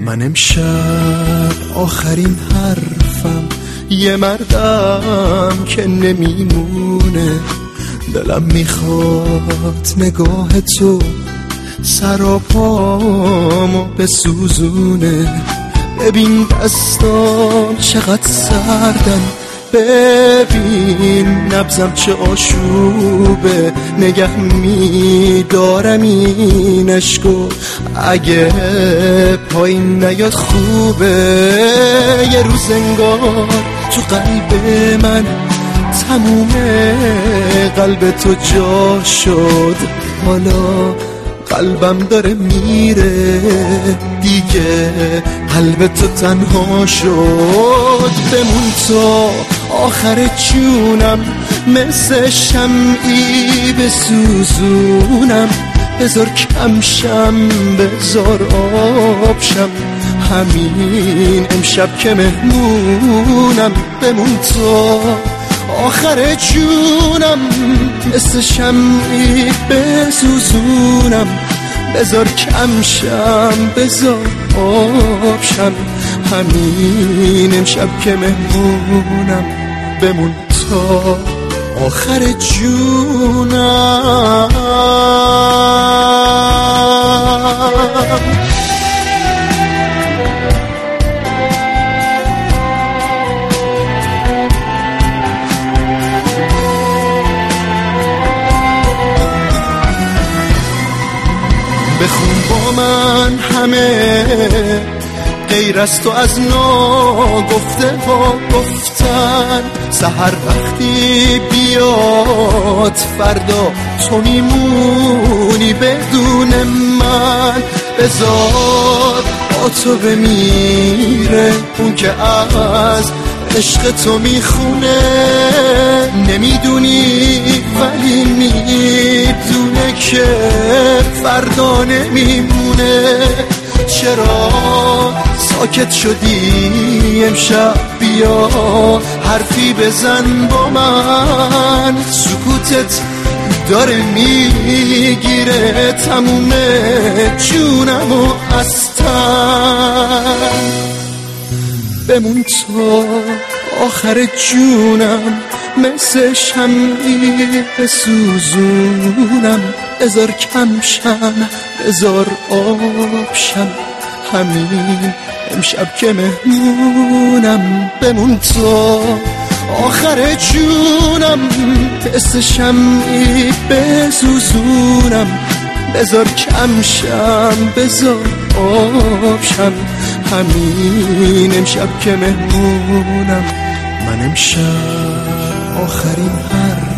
من امشب آخرین حرفم یه مردم که نمیمونه، دلم میخواد نگاه تو سراپامو بسوزونه. ببین دستام چقدر سردن، ببین نبضم چه آشوبه، نگه میدارم این عشقو اگه پایین نیاد خوبه. یه روز انگار تو قلب من تموم قلب تو جا شد، حالا قلبم داره میره دیگه، قلب تو تنها شد. بمون تا آخر جونم، مثل شمعی بسوزونم، بذار کمشم بذار آبشم، همین امشب که مهمونم. بمون تا آخر جونم، مثل شمعی بسوزونم، بذار کمشم بذار آبشم، همین امشب که مهمونم. بمون تا آخر جونم. بخون با من همه غیر از تو از ناگفته ها گفتن، سحر وقتی بیاد فردا تو میمونی بدون من. بذار با تو بمیره اون که از عشق تو میخونه، نمیدونی ولی میدونه که فردا نمیمونه. چرا ساکت شدی امشب؟ بیا حرفی بزن با من، سکوتت داره میگیره تموم جونمو از تن. بمون تا آخر جونم، مثل شمعی بسوزونم، بذار کمشم بذار آبشم، همین امشب که مهمونم. بمون تا آخر جونم، مثل شمعی بسوزونم، بذار کمشم بذار آبشم، همین امشب که مهمونم. من امشب آخرین